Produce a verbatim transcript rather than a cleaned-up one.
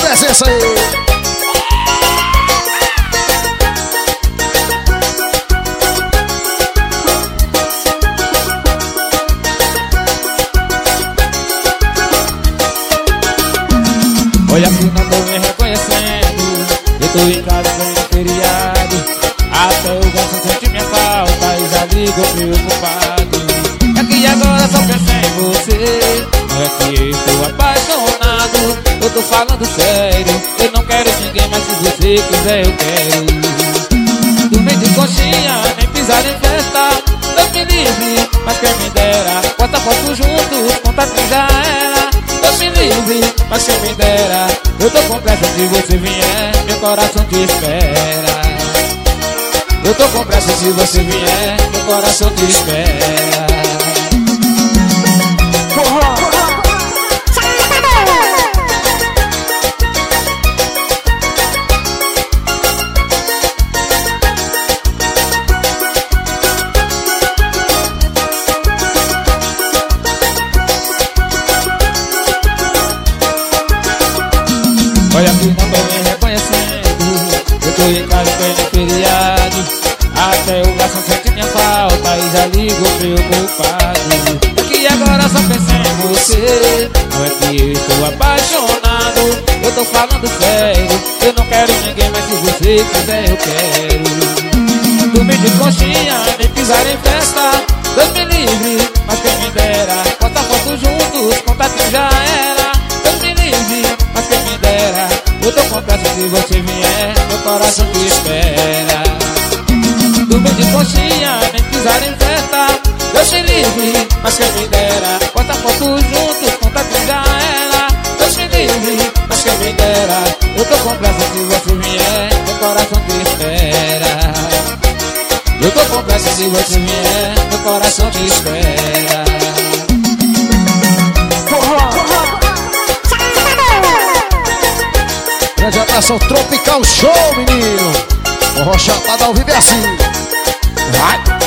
presença aí. Olha que não tô me reconhecendo, eu tô em casa sem feriado. Até o garçom sente minha falta e já ligou preocupado. É que agora só penso em você, não é que eu tô apaixonado. Eu tô falando sério, eu não quero ninguém, mas se você quiser eu quero. Dormir de conchinha, nem pisar em festa, Deus me livre, mas quem me dera. Bota foto juntos, contato já era. Deus me livre, mas quem me dera. Eu tô com pressa, se você vier, meu coração te espera. Eu tô com pressa, se você vier, meu coração te espera. Olha que não tô me reconhecendo, eu tô em casa sem feriado. Até o garçom sente minha falta e já ligou preocupado. É que agora só penso em você, não é que eu estou apaixonado. Eu tô falando sério, eu não quero ninguém, mas se você quiser eu quero. Dormir de conchinha, nem pisar em festa, Deus me livre, mas quem me dera. Bota foto juntos, contato já era. Deus me livre, mas quem me dera. Eu tô com pressa, se você vier, meu coração te espera. Dormir de conchinha, nem pisar em festa, Deus me livre, mas quem me dera. Bota foto juntos, contato já era. Deus me livre, mas quem me dera. Eu tô com pressa, se você vier, meu coração te espera. Eu tô com pressa, se você vier, meu coração te espera. Grande abraço ao Tropical Show, menino. O Rochapada ao vivo é assim. Vai.